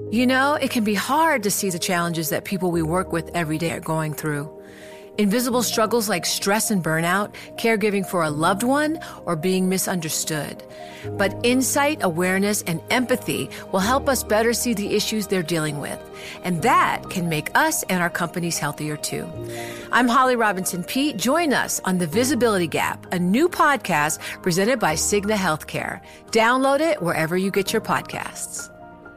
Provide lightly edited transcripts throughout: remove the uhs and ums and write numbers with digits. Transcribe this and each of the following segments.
You know, it can be hard to see the challenges that people we work with every day are going through. Invisible struggles like stress and burnout, caregiving for a loved one, or being misunderstood. But insight, awareness, and empathy will help us better see the issues they're dealing with. And that can make us and our companies healthier too. I'm Holly Robinson Peete. Join us on The Visibility Gap, a new podcast presented by Cigna Healthcare. Download it wherever you get your podcasts.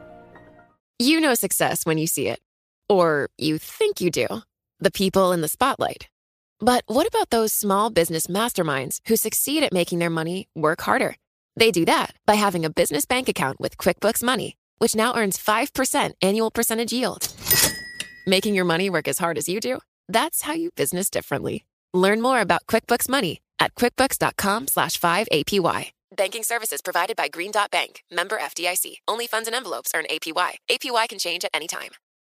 You know success when you see it. Or you think you do. The people in the spotlight. But what about those small business masterminds who succeed at making their money work harder? They do that by having a business bank account with QuickBooks Money, which now earns 5% annual percentage yield. Making your money work as hard as you do? That's how you business differently. Learn more about QuickBooks Money at quickbooks.com/5APY. Banking services provided by Green Dot Bank. Member FDIC. Only funds and envelopes earn APY. APY can change at any time.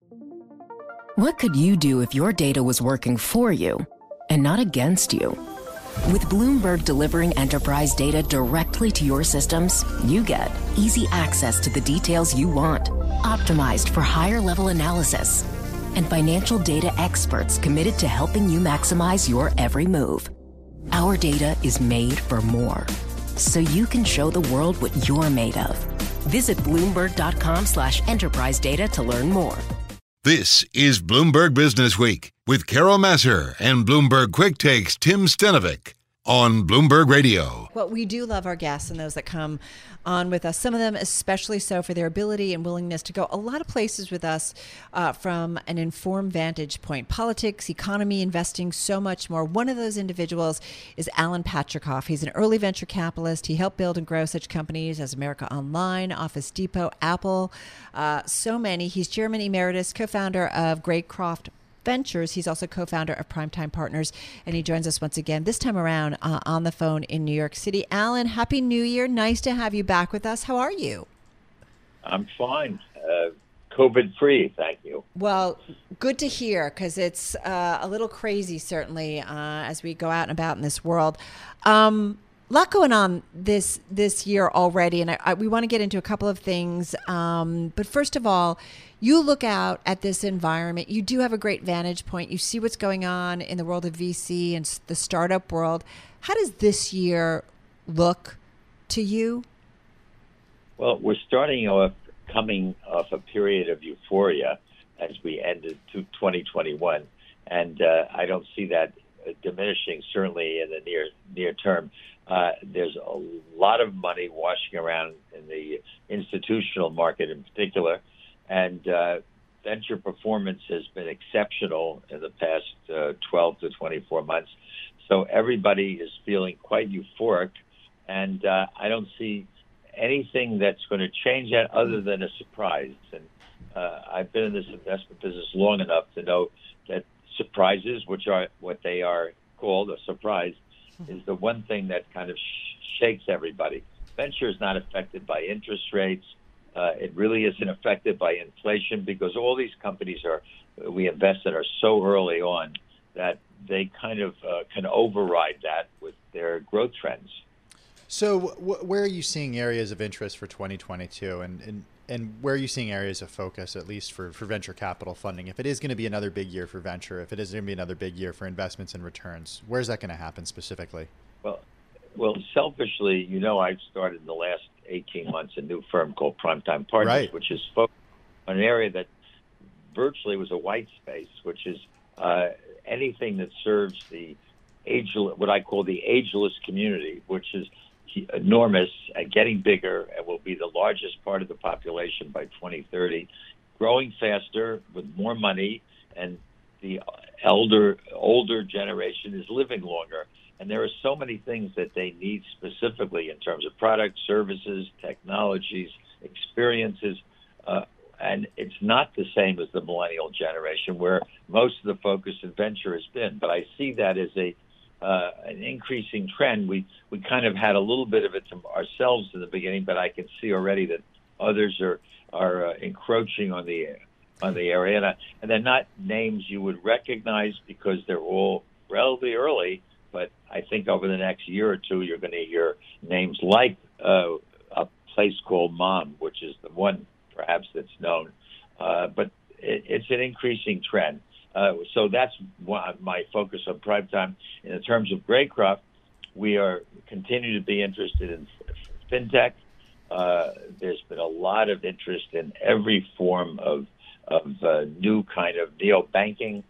What could you do if your data was working for you and not against you? With Bloomberg delivering enterprise data directly to your systems, you get easy access to the details you want, optimized for higher-level analysis, and financial data experts committed to helping you maximize your every move. Our data is made for more, so you can show the world what you're made of. Visit Bloomberg.com/enterprise data to learn more. This is Bloomberg Business Week with Carol Massar and Bloomberg Quick Takes Tim Stenovic on Bloomberg Radio. Well, we do love our guests and those that come on with us. Some of them especially so for their ability and willingness to go a lot of places with us from an informed vantage point. Politics, economy, investing, so much more. One of those individuals is Alan Patricof. He's an early venture capitalist. He helped build and grow such companies as America Online, Office Depot, Apple, so many. He's Chairman Emeritus, co-founder of Greycroft Ventures. He's also co-founder of Primetime Partners, and he joins us once again, this time around on the phone in New York City. Alan, Happy New Year. Nice to have you back with us. How are you? I'm fine. COVID-free, thank you. Well, good to hear, because it's a little crazy, certainly, as we go out and about in this world. Lot going on this year already, and we want to get into a couple of things. But first of all, you look out at this environment. You do have a great vantage point. You see what's going on in the world of VC and the startup world. How does this year look to you? Well, we're coming off a period of euphoria as we ended 2021, and I don't see that diminishing, certainly in the near term. There's a lot of money washing around in the institutional market in particular, and venture performance has been exceptional in the past 12 to 24 months. So everybody is feeling quite euphoric, and I don't see anything that's going to change that other than a surprise. And I've been in this investment business long enough to know that surprises, which are what they are called, a surprise, is the one thing that kind of shakes everybody. Venture is not affected by interest rates. It really isn't affected by inflation, because all these companies we invest in are so early on that they kind of can override that with their growth trends. So where are you seeing areas of interest for 2022, and where are you seeing areas of focus, at least for venture capital funding? If it is going to be another big year for venture, if it is going to be another big year for investments and returns, where's that going to happen specifically? Well, selfishly, I've started in the last 18 months a new firm called Primetime Partners, right, which is focused on an area that virtually was a white space, which is anything that serves what I call the ageless community, which is enormous and getting bigger and will be the largest part of the population by 2030, growing faster with more money, and the older generation is living longer. And there are so many things that they need specifically in terms of products, services, technologies, experiences. And it's not the same as the millennial generation, where most of the focus in venture has been. But I see that as an increasing trend. We kind of had a little bit of it to ourselves in the beginning, but I can see already that others are encroaching on the area. And they're not names you would recognize because they're all relatively early. But I think over the next year or two, you're going to hear names like a place called Mom, which is the one perhaps that's known. But it's an increasing trend. So that's my focus on prime time. In terms of Greycroft, we are continue to be interested in fintech. There's been a lot of interest in every form of new kind of neo-banking.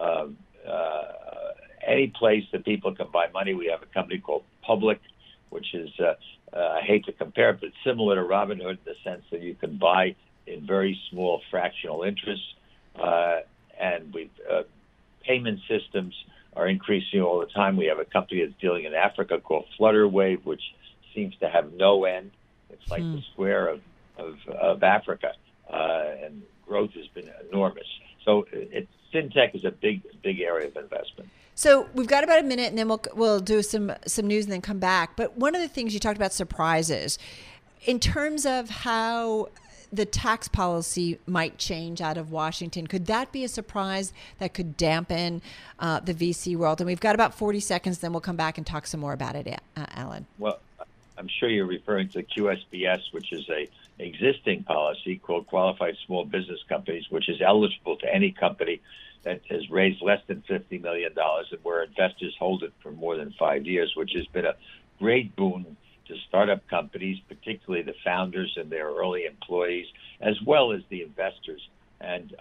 Any place that people can buy money. We have a company called Public, which is, I hate to compare it, but similar to Robinhood in the sense that you can buy in very small fractional interests. And payment systems are increasing all the time. We have a company that's dealing in Africa called Flutterwave, which seems to have no end. It's like the square of Africa, and growth has been enormous. So fintech is a big area of investment. So we've got about a minute, and then we'll do some news and then come back. But one of the things you talked about, surprises, in terms of how the tax policy might change out of Washington. Could that be a surprise that could dampen the VC world? And we've got about 40 seconds, then we'll come back and talk some more about it, Alan. Well, I'm sure you're referring to QSBS, which is a existing policy called Qualified Small Business Companies, which is eligible to any company that has raised less than $50 million and where investors hold it for more than 5 years, which has been a great boon to startup companies, particularly the founders and their early employees, as well as the investors. And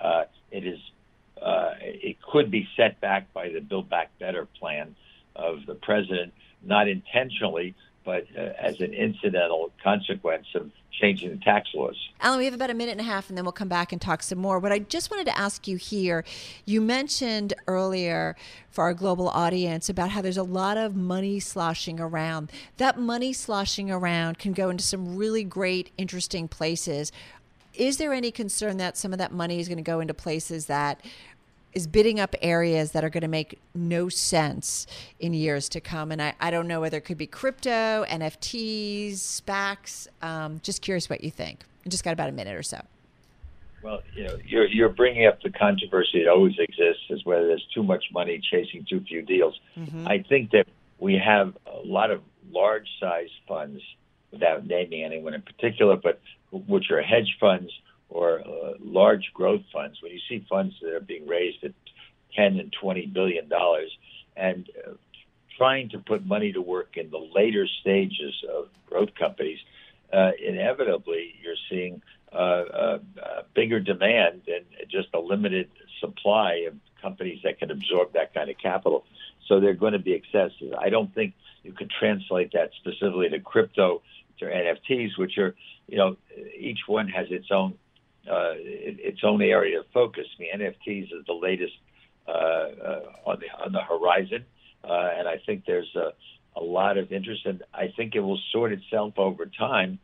it could be set back by the Build Back Better plan of the president, not intentionally, but as an incidental consequence of changing the tax laws. Alan, we have about a minute and a half, and then we'll come back and talk some more. What I just wanted to ask you here, you mentioned earlier for our global audience about how there's a lot of money sloshing around. That money sloshing around can go into some really great, interesting places. Is there any concern that some of that money is going to go into places that is bidding up areas that are going to make no sense in years to come? And I don't know whether it could be crypto, NFTs, SPACs. Just curious what you think. I just got about a minute or so. Well, you're bringing up the controversy that always exists, is whether there's too much money chasing too few deals. Mm-hmm. I think that we have a lot of large-sized funds, without naming anyone in particular, but which are hedge funds or large growth funds. When you see funds that are being raised at $10 and $20 billion, and trying to put money to work in the later stages of growth companies, inevitably you're seeing bigger demand and just a limited supply of companies that can absorb that kind of capital. So they're going to be excessive. I don't think you could translate that specifically to crypto, to NFTs, which are, each one has its own area of focus. The NFTs is the latest on the horizon, and I think there's a lot of interest, and I think it will sort itself over time.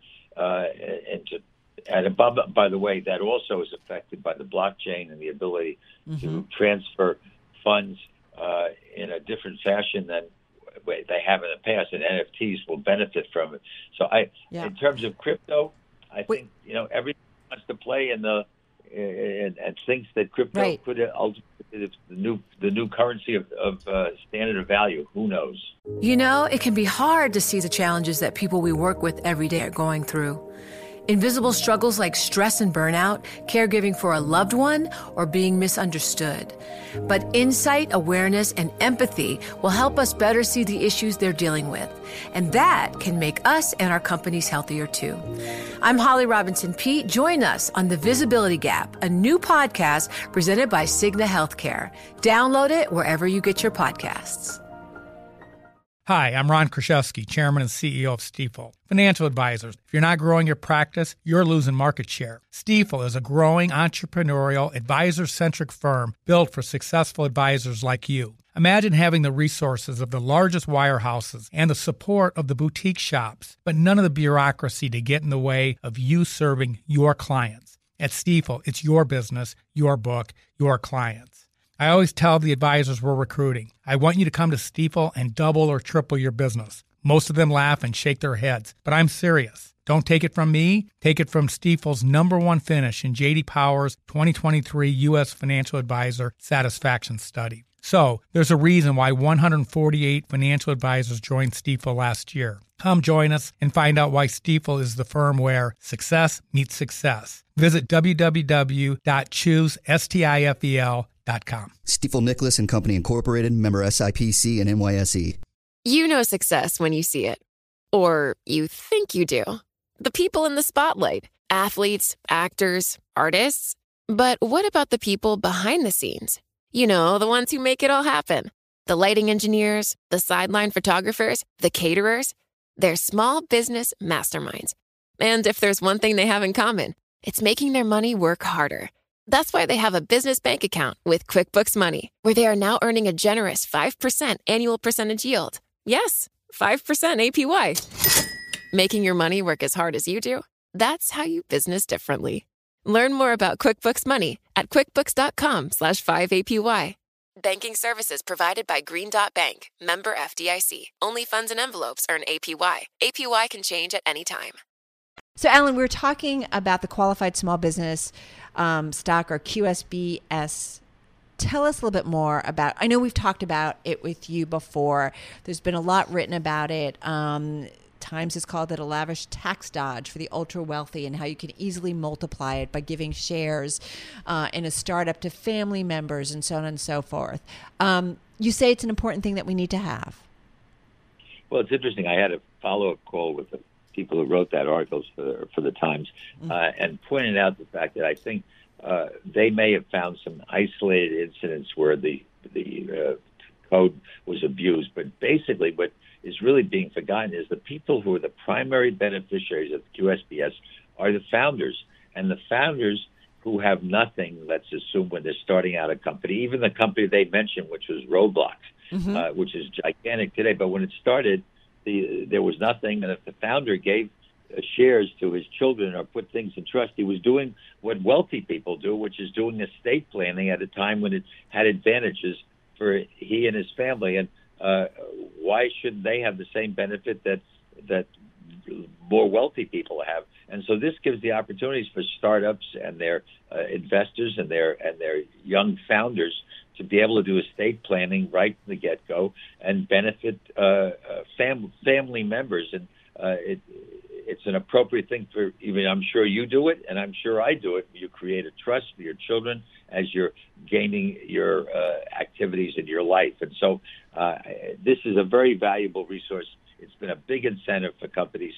And by the way, that also is affected by the blockchain and the ability to transfer funds in a different fashion than they have in the past, and NFTs will benefit from it. So in terms of crypto, I think everyone wants to play in and thinks that crypto could ultimately be the new currency of standard of value. Who knows? It can be hard to see the challenges that people we work with every day are going through. Invisible struggles like stress and burnout, caregiving for a loved one, or being misunderstood. But insight, awareness, and empathy will help us better see the issues they're dealing with. And that can make us and our companies healthier too. I'm Holly Robinson Peete. Join us on The Visibility Gap, a new podcast presented by Cigna Healthcare. Download it wherever you get your podcasts. Hi, I'm Ron Kraszewski, Chairman and CEO of Stifel. Financial advisors, if you're not growing your practice, you're losing market share. Stifel is a growing, entrepreneurial, advisor-centric firm built for successful advisors like you. Imagine having the resources of the largest wirehouses and the support of the boutique shops, but none of the bureaucracy to get in the way of you serving your clients. At Stifel, it's your business, your book, your clients. I always tell the advisors we're recruiting, I want you to come to Stifel and double or triple your business. Most of them laugh and shake their heads, but I'm serious. Don't take it from me. Take it from Stifel's #1 finish in J.D. Power's 2023 U.S. Financial Advisor Satisfaction Study. So there's a reason why 148 financial advisors joined Stifel last year. Come join us and find out why Stifel is the firm where success meets success. Visit www.choosestifel.com. Stifel Nicholas and Company Incorporated, member SIPC and NYSE. You know success when you see it. Or you think you do. The people in the spotlight. Athletes, actors, artists. But what about the people behind the scenes? You know, the ones who make it all happen. The lighting engineers, the sideline photographers, the caterers. They're small business masterminds. And if there's one thing they have in common, it's making their money work harder. That's why they have a business bank account with QuickBooks Money, where they are now earning a generous 5% annual percentage yield. Yes, 5% APY. Making your money work as hard as you do? That's how you business differently. Learn more about QuickBooks Money at quickbooks.com/5APY. Banking services provided by Green Dot Bank, member FDIC. Only funds and envelopes earn APY. APY can change at any time. So, Alan, we were talking about the qualified small business stock, or QSBS. Tell us a little bit more about, I know we've talked about it with you before. There's been a lot written about it. Times has called it a lavish tax dodge for the ultra wealthy, and how you can easily multiply it by giving shares in a startup to family members and so on and so forth. You say it's an important thing that we need to have. Well, it's interesting. I had a follow-up call with the people who wrote that article for the Times, and pointed out the fact that I think they may have found some isolated incidents where the code was abused, but basically what is really being forgotten is the people who are the primary beneficiaries of the QSBS are the founders, and the founders who have nothing, let's assume, when they're starting out a company, even the company they mentioned, which was Roblox, which is gigantic today, but when it started, there was nothing, and if the founder gave shares to his children or put things in trust, he was doing what wealthy people do, which is doing estate planning at a time when it had advantages for he and his family. And why shouldn't they have the same benefit that more wealthy people have? And so this gives the opportunities for startups and their investors and their young founders to be able to do estate planning right from the get-go and benefit family members. And it's an appropriate thing for, even I'm sure you do it, and I'm sure I do it. You create a trust for your children as you're gaining your activities in your life. And so this is a very valuable resource. It's been a big incentive for companies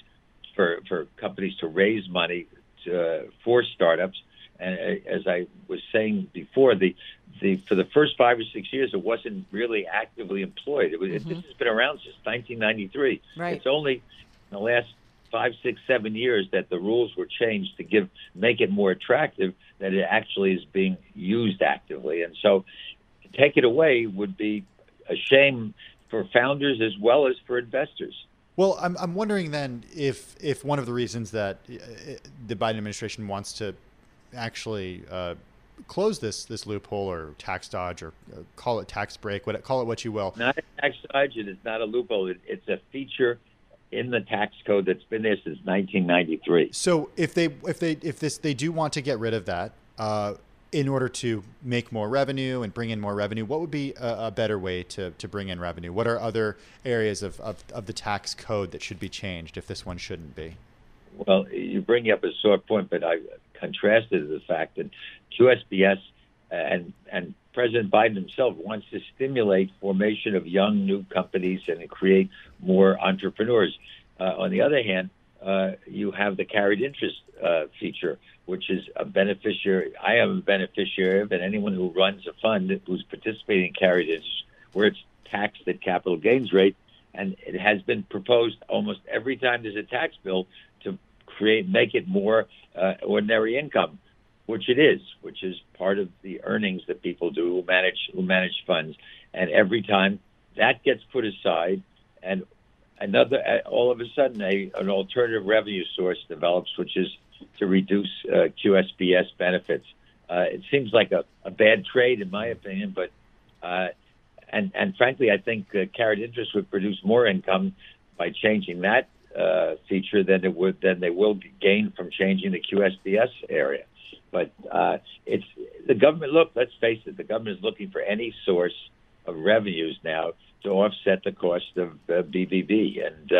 to raise money for startups. And as I was saying before, for the first 5 or 6 years, it wasn't really actively employed. This has been around since 1993. Right. It's only in the last 5, 6, 7 years that the rules were changed to make it more attractive, that it actually is being used actively. And so to take it away would be a shame for founders as well as for investors. Well, I'm wondering then if one of the reasons that the Biden administration wants to actually close this loophole or tax dodge, or call it tax break, call it what you will. Not a tax dodge. It is not a loophole. It's a feature in the tax code that's been there since 1993. So if they do want to get rid of that in order to make more revenue and bring in more revenue, what would be a better way to bring in revenue? What are other areas of the tax code that should be changed if this one shouldn't be? Well, you bring up a sore point, but I contrasted the fact that QSBS and President Biden himself wants to stimulate formation of young new companies and create more entrepreneurs. On the other hand, you have the carried interest feature, which is a beneficiary. I am a beneficiary of it. Anyone who runs a fund who's participating in carried interest, where it's taxed at capital gains rate, and it has been proposed almost every time there's a tax bill to make it more ordinary income, which is part of the earnings that people do who manage funds. And every time that gets put aside, and all of a sudden an alternative revenue source develops, which is to reduce QSBS benefits. It seems like a bad trade, in my opinion, but and frankly, I think carried interest would produce more income by changing that feature than they will gain from changing the QSBS area. But it's the government. Look, let's face it. The government is looking for any source revenues now to offset the cost of BBB. And,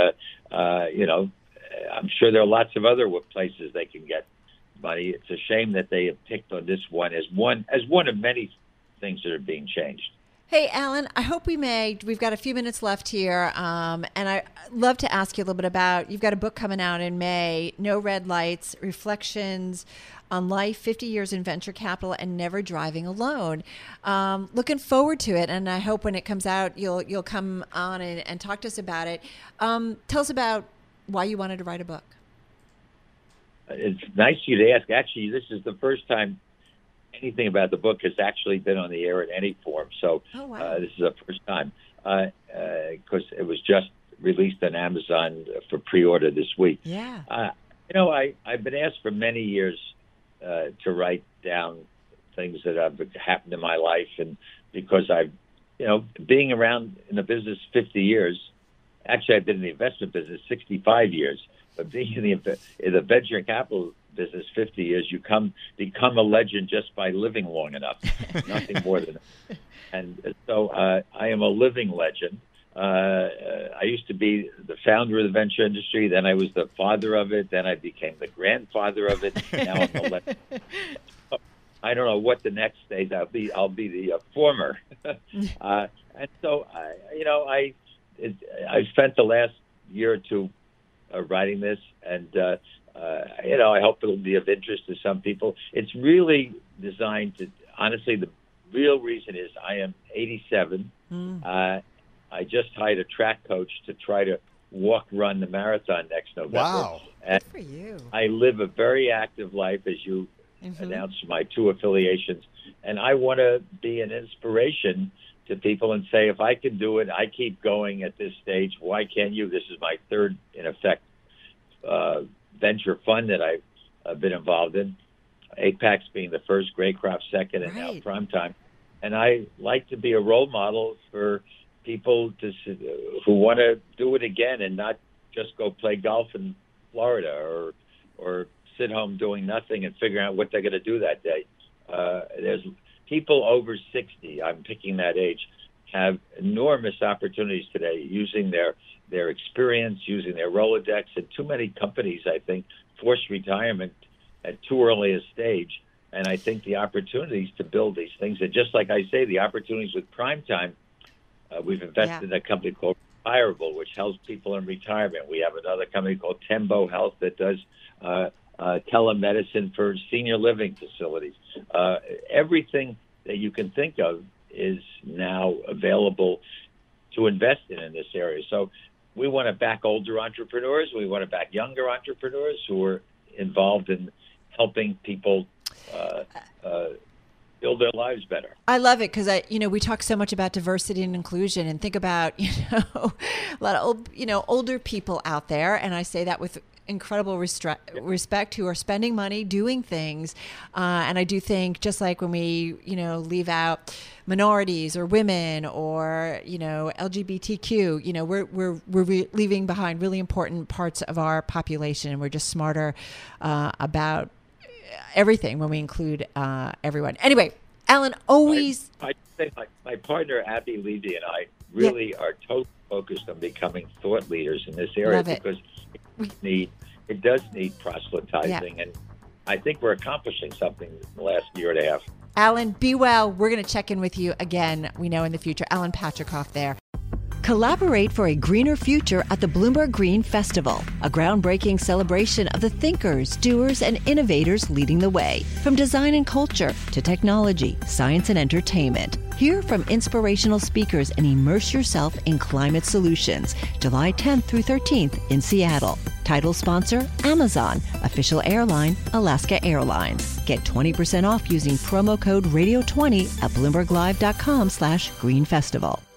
I'm sure there are lots of other places they can get money. It's a shame that they have picked on this one as one of many things that are being changed. Hey, Alan, I hope we've got a few minutes left here, and I'd love to ask you a little bit about, you've got a book coming out in May, No Red Lights, Reflections on Life, 50 Years in Venture Capital and Never Driving Alone. Looking forward to it, and I hope when it comes out, you'll come on and talk to us about it. Tell us about why you wanted to write a book. It's nice of you to ask. Actually, this is the first time anything about the book has actually been on the air in any form. So this is the first time because it was just released on Amazon for pre-order this week. Yeah. I've been asked for many years to write down things that have happened in my life. And because I've, being around in the business 50 years, actually I've been in the investment business 65 years, but being in the venture capital business 50 years, you become a legend just by living long enough, nothing more than that. And so I am a living legend. I used to be the founder of the venture industry, then I was the father of it, then I became the grandfather of it. Now I'm a legend. I don't know what the next stage I'll be. I'll be the former. And so I spent the last year or two writing this, and I hope it'll be of interest to some people. It's really designed to, honestly, the real reason is I am 87. I just hired a track coach to try to run the marathon next November. Wow. Good for you. I live a very active life, as you announced my two affiliations, and I want to be an inspiration to people and say, if I can do it, I keep going at this stage, why can't you? This is my third, in effect, venture fund that I've been involved in. Apex being the first, Greycroft second, and now Primetime. And I like to be a role model for people who want to do it again and not just go play golf in Florida or sit home doing nothing and figuring out what they're going to do that day. There's people over 60, I'm picking that age, have enormous opportunities today using their experience, using their Rolodex, and too many companies, I think, force retirement at too early a stage. And I think the opportunities to build these things, and just like I say, the opportunities with Primetime, we've invested in a company called Retirable, which helps people in retirement. We have another company called Tembo Health that does telemedicine for senior living facilities. Everything that you can think of is now available to invest in this area. So we want to back older entrepreneurs. We want to back younger entrepreneurs who are involved in helping people build their lives better. I love it because we talk so much about diversity and inclusion, and think about a lot of older people out there, and I say that with incredible respect, who are spending money doing things, and I do think just like when we leave out minorities or women or LGBTQ, we're leaving behind really important parts of our population, and we're just smarter about everything when we include everyone. Anyway, Alan, always. I think my partner Abby Levy and I really are totally focused on becoming thought leaders in this area because it does need proselytizing, and I think we're accomplishing something in the last year and a half. Alan, be well. We're going to check in with you again, we know, in the future. Alan Patricof there. Collaborate for a greener future at the Bloomberg Green Festival, a groundbreaking celebration of the thinkers, doers, and innovators leading the way. From design and culture to technology, science, and entertainment. Hear from inspirational speakers and immerse yourself in climate solutions. July 10th through 13th in Seattle. Title sponsor, Amazon. Official airline, Alaska Airlines. Get 20% off using promo code radio20 at BloombergLive.com/Green Festival.